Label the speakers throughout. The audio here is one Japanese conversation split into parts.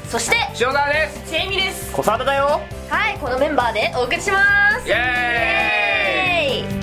Speaker 1: そして
Speaker 2: 塩沢です。
Speaker 1: ちえみです。
Speaker 3: 小沢だよ。
Speaker 1: はい、このメンバーでお送りします。
Speaker 2: イエーイ。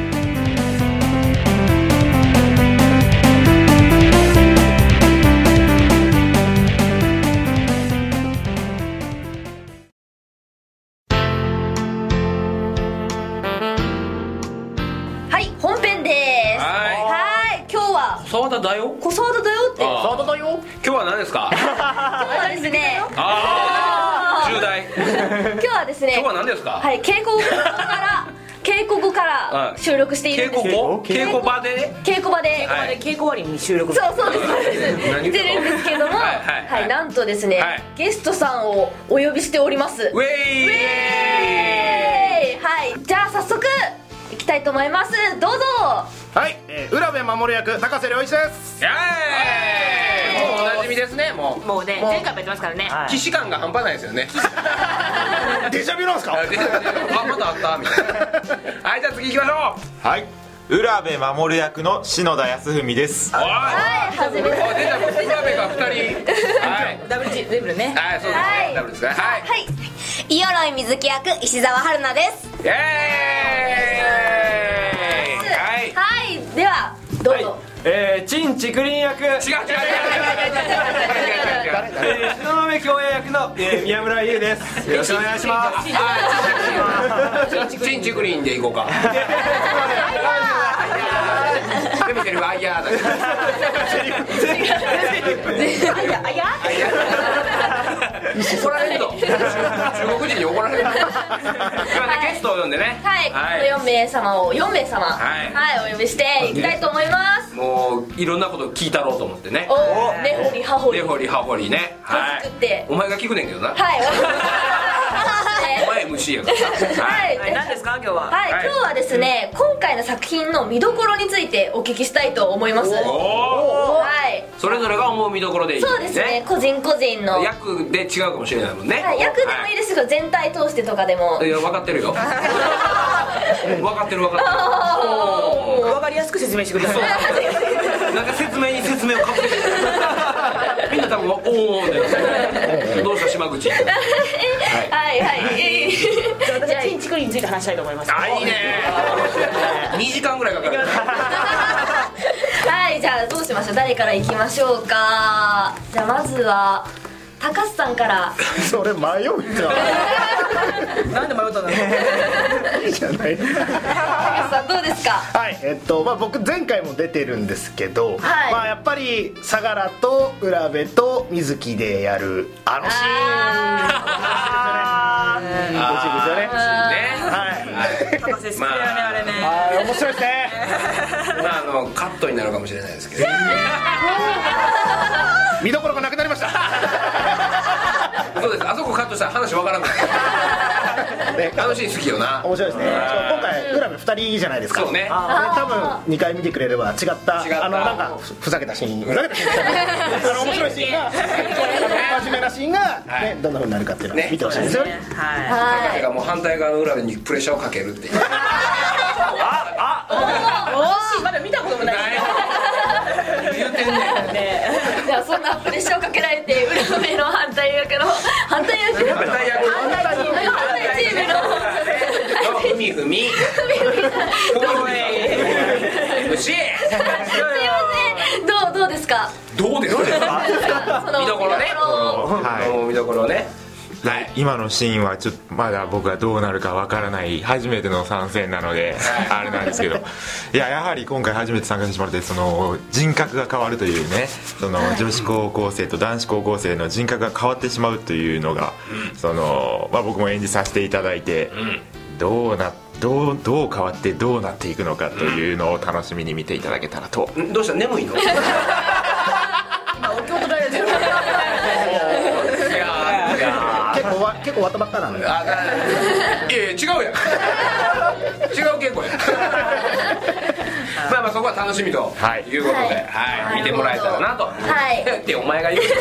Speaker 1: 本編です。はい、今日は
Speaker 2: 小沢田だよ。
Speaker 1: 小沢田だよって。
Speaker 3: 小沢だよ。
Speaker 2: 今日は何ですか？
Speaker 1: 今日はですね。
Speaker 2: 重大。
Speaker 1: 今日はですね。
Speaker 2: 今日は何ですか？
Speaker 1: はい、稽古後から収録しているんです。
Speaker 2: 稽古場で
Speaker 1: 稽古場で
Speaker 4: 稽古終わりに収録。
Speaker 1: そうですしてるんですけども、はい、なんとですね、ゲストさんをお呼びしております。
Speaker 2: ウェイ。
Speaker 1: はい、じゃあ早速いきたいと思います。どうぞ。
Speaker 3: はい、浦部守役高瀬良一です。
Speaker 2: イエーイ。もうおなじみですね。も
Speaker 4: うね、前回もやってますからね。
Speaker 2: 既視感が半端ないですよね。
Speaker 3: デジャビュなんですか？
Speaker 2: あ、まだあったみたいな。はい、じゃあ次行きましょう。
Speaker 5: はい、浦部守役の篠田康文です。
Speaker 1: はい、初めて。
Speaker 2: 出た。浦部が2人。はい、
Speaker 4: ダブルね。
Speaker 2: はい、そうですね。ダブルですね。はい。
Speaker 1: イヨロイ水木役石澤春菜です。
Speaker 2: イエーイ。
Speaker 1: はい、ではどうぞ。
Speaker 6: 陳竹林役。
Speaker 2: 違う。
Speaker 6: 東雲共演役の宮村優です。よろしくお願いします。
Speaker 2: 陳竹林でいこうか。でもセリフあいやーだけど。怒られると。中国人に怒られる。今ね、ゲストを呼んでね。
Speaker 1: はい、この4名様を4名様、はい、お呼びしていきたいと思います。
Speaker 2: もういろんなこと聞いたろうと思ってね。
Speaker 1: 根掘り葉掘り。
Speaker 2: 根掘り葉掘りね。はい。お前が聞くねんけどな。
Speaker 1: はい。
Speaker 2: お前 MC やから。
Speaker 1: はい。
Speaker 4: 何ですか今日は？
Speaker 1: はい、今日はですね、今回の作品の見どころについてお聞きしたいと思います。はい。
Speaker 2: それぞれが思う見どころでいい。
Speaker 1: そうですね。個人の
Speaker 2: 役で違うかもしれないもんね。
Speaker 1: はい、役でもいいですけど全体通してとかでも。
Speaker 2: いや、分かってるよ。分かってる。
Speaker 4: 分かりやすく説明してください。
Speaker 2: なんか説明に説明をかぶせてみんな多分おおでどうした島口。はい。
Speaker 4: じゃあ私は陳竹林について話したいと思います。
Speaker 2: あ、いいね。2時間ぐらいかかる。
Speaker 1: はい、じゃあどうしましょう。誰から行きましょうか。じゃあまずは高須さんから。
Speaker 3: それ迷うじゃん。
Speaker 4: なんで迷ったんだろう。
Speaker 3: いいじゃない。
Speaker 1: 高須さんどうですか？
Speaker 3: はい、僕前回も出てるんですけど、
Speaker 1: はい、
Speaker 3: やっぱり相良と浦部と水木でやるあのシーン。いいですよね。はい。
Speaker 4: 高瀬好きだよね、あれね。
Speaker 3: 面白いですね。
Speaker 2: カットになるかもしれないですけど。
Speaker 3: 見どころがなくなりました。
Speaker 2: そうです。あそこカットしたら話わからんから。楽しい好きよな。
Speaker 3: 面白いですね。今回浦部2人じゃないですか。
Speaker 2: そうね。
Speaker 3: 多分2回見てくれれば違ったなんかふざけたシーン、面白いシーンが真面目なシーンがどんな風になるかっていうのを見てほしいですよね。
Speaker 2: はい。もう反対側の浦部にプレッシャーをかけるっていう。
Speaker 4: まだ見たこともない。
Speaker 2: 言ってんねん。
Speaker 1: じゃあそんなプレッシャーをかけられて浦部の反対役チームの
Speaker 2: ふみふみ
Speaker 1: すいません。どうですか？
Speaker 2: どうですか？見どころね。見どころね。
Speaker 5: はい、今のシーンはちょっとまだ僕はどうなるかわからない初めての参戦なのであれなんですけど、やはり今回初めて参加してもらって人格が変わるというね、女子高校生と男子高校生の人格が変わってしまうというのが僕も演じさせていただいて、どう変わってどうなっていくのかというのを楽しみに見ていただけたらと。
Speaker 2: どうした？眠いの？
Speaker 4: 今お経とられてる。
Speaker 3: 結構終わったばっかなのよ。
Speaker 2: 違うやん。違う稽古や。そこは楽しみということで、見てもらえたらなと。ってお前が言う。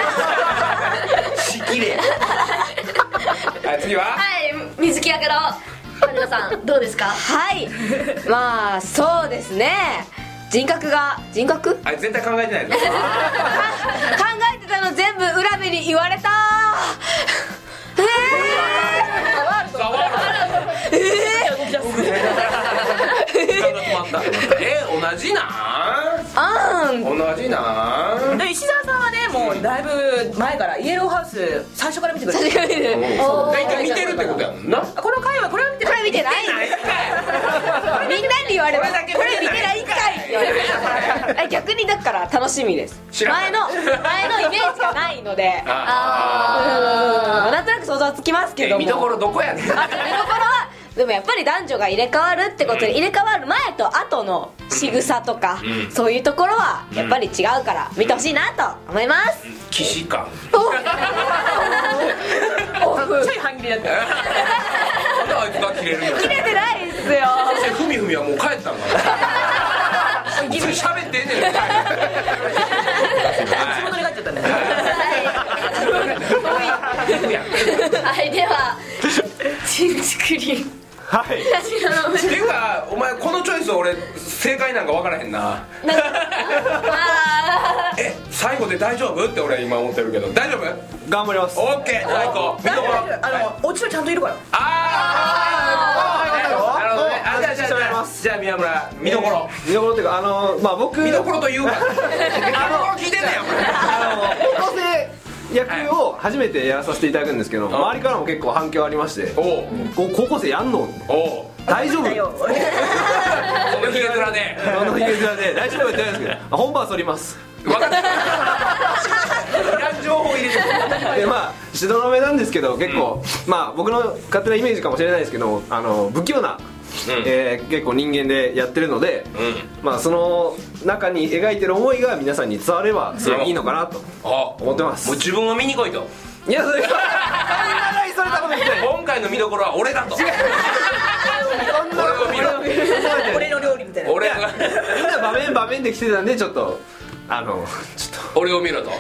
Speaker 2: しきれ。次は。
Speaker 1: 水木役の春菜さんどうですか？
Speaker 7: はい、そうですね。人格
Speaker 2: あれ絶対考えてないの。
Speaker 7: 考えてたのこと全部裏目に言われた。
Speaker 2: 同じなん同じなん
Speaker 4: で石澤さんはねもうだいぶ前からイエローハウス最初から見てくれてる。
Speaker 2: 大体見てるってことやもんな。
Speaker 4: この回はこれは見てない。
Speaker 7: これ見てないみんなに言われます。これ見てないんかいって言われる。逆にだから楽しみです。前のイメージがないのでなんとなく想像はつきますけども、
Speaker 2: 見どころどこやねん。
Speaker 7: 見どころはでもやっぱり男女が入れ替わるってことで、入れ替わる前と後の仕草とか、そういうところはやっぱり違うから見てほしいなと思います。
Speaker 2: 騎士感
Speaker 4: ちょい半切れだった。
Speaker 2: なんであいつが切れるんや。
Speaker 7: 切れてないっすよ。
Speaker 2: そしてふみふみはもう帰ったんかな。喋ってんねん。
Speaker 4: 地元に帰っちゃったんだよ。
Speaker 1: はい、ではチンチクリン。
Speaker 6: はい。
Speaker 2: っていうかお前このチョイス俺正解なんか分からへんな。最後で大丈夫って俺今思ってるけど、大丈夫？
Speaker 6: 頑張ります。
Speaker 2: オッケー、じゃあ行こう。見どころ。
Speaker 4: オチはちゃんといるから。
Speaker 2: なるほどね。じゃあ宮村見どころ。
Speaker 6: 見どころっていうか僕
Speaker 2: 見どころというか見どころ聞いてんねんよ。
Speaker 6: 高校生役を初めてやらさせていただくんですけど、周りからも結構反響ありまして、高校生やんの？大丈夫？
Speaker 2: そのひげ面で
Speaker 6: 大丈夫って言うんですけど、本番は反ります。
Speaker 2: 分かった。いらん情報入れてくる。
Speaker 6: で東雲なんですけど、結構僕の勝手なイメージかもしれないですけど、不器用な結構人間でやってるので、その中に描いてる思いが皆さんに伝わればそれがいいのかなと思ってます。
Speaker 2: もう自分を見に来いと。
Speaker 6: いやそれ
Speaker 2: 今回の見どころは俺だと。俺を見ろ。
Speaker 4: 俺の料理みたいな。
Speaker 6: みんな場面で来てたんで、ちょっと
Speaker 2: 俺を見ろと。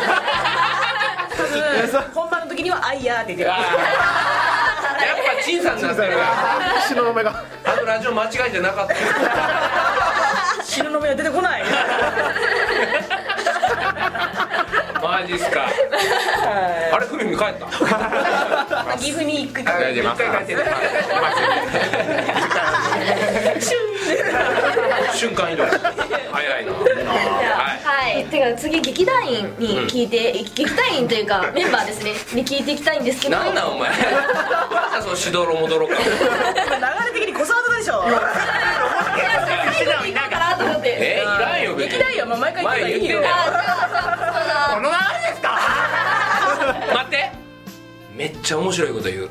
Speaker 4: 本番の時には「あいや」って言ってる。
Speaker 2: やっぱ陳さんなんだよ。
Speaker 3: 東雲が
Speaker 2: ラジオ間違えてなかった。
Speaker 4: 東雲が出てこない。
Speaker 2: マジっすか。あれふみふみ帰った。
Speaker 4: 岐阜に行く。
Speaker 2: 一回帰ってる。瞬間移動。早いな。
Speaker 1: はい、てか次劇団員に聞いて、劇団員というかメンバーですねに聞いていきたいんですけど。
Speaker 2: なんなんお前。そのしどろもどろか。
Speaker 4: 流れ的に小沢でしょ。
Speaker 1: 最後に行こうかなと思って。
Speaker 2: いらんよ別に。
Speaker 4: 劇団員は毎回言ってたらいいよ。
Speaker 2: この流れですか。待って。めっちゃ面白いこと言う。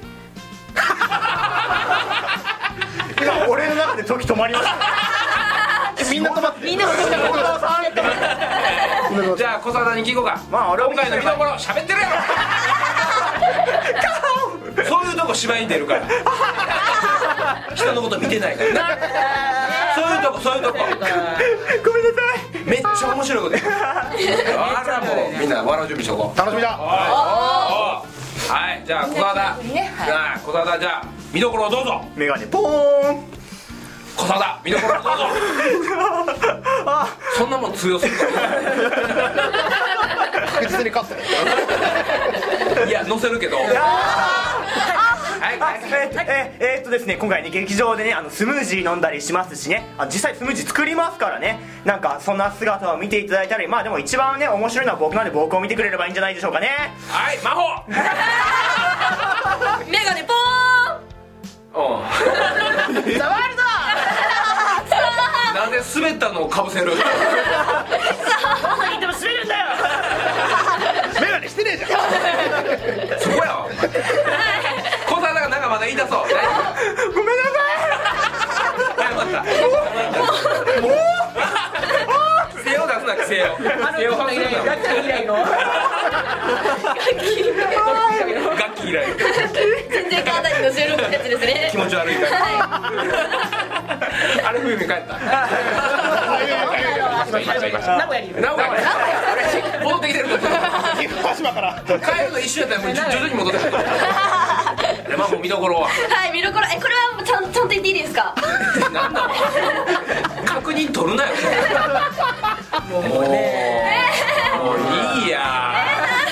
Speaker 3: 俺の中で時止まりました。みんな止まって。みんなも止まって。
Speaker 2: じゃあ小沢に聞こうか。今回の見どころ喋ってるやろ。そういうとこ芝居に出るから。人のこと見てないからな。そういうとこ。ごめんなさい。めっちゃ面白いこと言う。あらもうみんな笑う準備しとこう。
Speaker 3: 楽しみだ。
Speaker 2: はい、じゃあ小沢田じゃあ見どころをどうぞ。
Speaker 3: メガネポーン。
Speaker 2: 小沢田見どころをどうぞ。そんなもん通用するか。
Speaker 3: 確実に勝ってる。
Speaker 2: いや載せるけど。
Speaker 8: ですね、今回ね劇場でねスムージー飲んだりしますしね、実際スムージー作りますからね、なんかそんな姿を見ていただいたり、でも一番ね面白いのは僕なんで僕を見てくれればいいんじゃないでしょうかね。
Speaker 2: はい魔法。
Speaker 1: メガネポーン。
Speaker 4: ザワールド。
Speaker 2: なんで滑ったのをかぶせる。
Speaker 4: どこに行っても滑るんだよ。
Speaker 3: メガネしてねえじゃん。
Speaker 2: そこやわ。小沢がなんかまだ言い出そう。ごめんなさい。謝った。規制を出すな規制を。規制を外すな。
Speaker 4: 楽器以来の。
Speaker 2: 楽器以来。
Speaker 1: 全然体に乗せるやつですね。
Speaker 2: 気持ち悪いから。あれ冬に帰った。
Speaker 4: 名古屋にいる。
Speaker 2: 名古屋戻ってきてる。
Speaker 3: 鹿島から
Speaker 2: 帰るの一緒やったらもう徐々に戻ってくる。もう見どころは。
Speaker 1: はい、見どころこれはちゃんと言っていいですか。
Speaker 2: なんだ。確認取るなよ。もういいや。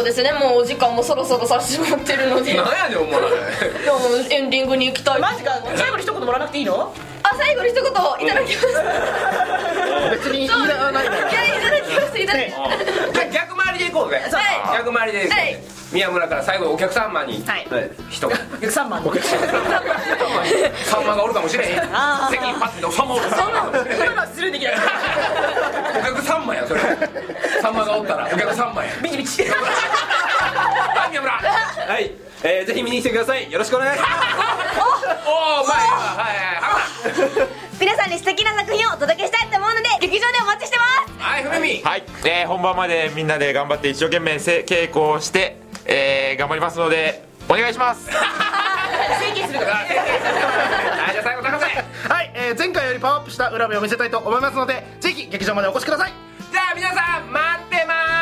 Speaker 1: ですね、もうお時間もそろそろさせてもらってるので。
Speaker 2: なんやねんお前。
Speaker 1: でもエンディングに行きたい。
Speaker 4: マジか。最後に一言もらわなくていいの？
Speaker 1: あ、最後に一言いただきます。
Speaker 3: 別にいらないのよ。
Speaker 1: いや、いただきます、いただきます。
Speaker 2: じゃあ逆回りでいこうぜ。逆回りでいこうぜ。宮村から最後お客様に一言。
Speaker 4: お客様
Speaker 2: さんまがおるかもしれへん。席にパッてさんまおる。
Speaker 4: そんなのスルーできない。
Speaker 2: お客さんまやそれ。さんまがおったらお客さんまや。
Speaker 4: ビチビチ。
Speaker 2: はい宮村。
Speaker 6: はい、ぜひ見に来てください。よろしくお願いします。
Speaker 2: おお前はい
Speaker 7: 皆さんに素敵な作品をお届けしたいと思うので劇場でお待ちしてます。
Speaker 2: はいふみみ。
Speaker 5: はい、本番までみんなで頑張って一生懸命稽古をして、頑張りますのでお願いします。
Speaker 4: 整形するから。
Speaker 2: はいじゃあ最後高瀬。
Speaker 3: はい、前回よりパワーアップした裏目を見せたいと思いますのでぜひ劇場までお越しください。
Speaker 2: じゃあ皆さん待ってまーす。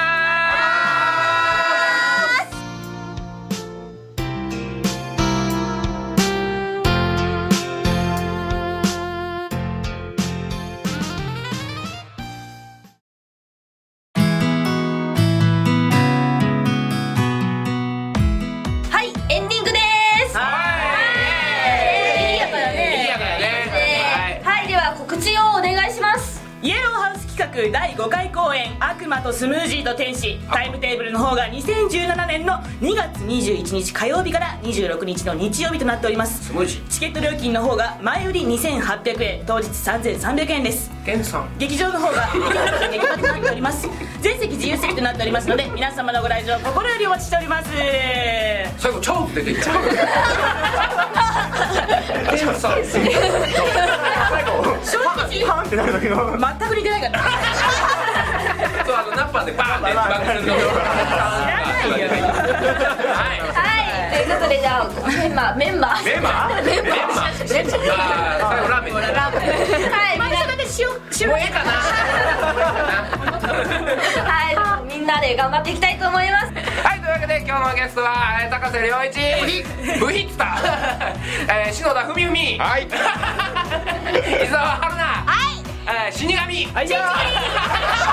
Speaker 4: 第5回公演「悪魔とスムージーと天使」タイムテーブルの方が2017年の2月21日火曜日から26日の日曜日となっております。
Speaker 2: スムージ
Speaker 4: チケット料金の方が前売り2800円当日3300円です。劇場の方が劇場となっております。全席自由席となっておりますので皆様のご来場心よりお待ちしております。
Speaker 2: 最後チャオって出てきた。
Speaker 4: 正直
Speaker 3: パンってなる時の
Speaker 4: 全く似てないから。
Speaker 2: そうナッパーでバーンってバックするの。
Speaker 1: はいということでじゃあメンバー
Speaker 2: 最後ラーメン。
Speaker 1: はい
Speaker 2: もうええかな。
Speaker 1: はいみんなで頑張っていきたいと思います。
Speaker 2: はいというわけで今日のゲストは高瀬良一ブヒッツタ篠田文文
Speaker 5: はい
Speaker 2: 伊沢春菜はい死神
Speaker 4: はいじゃあ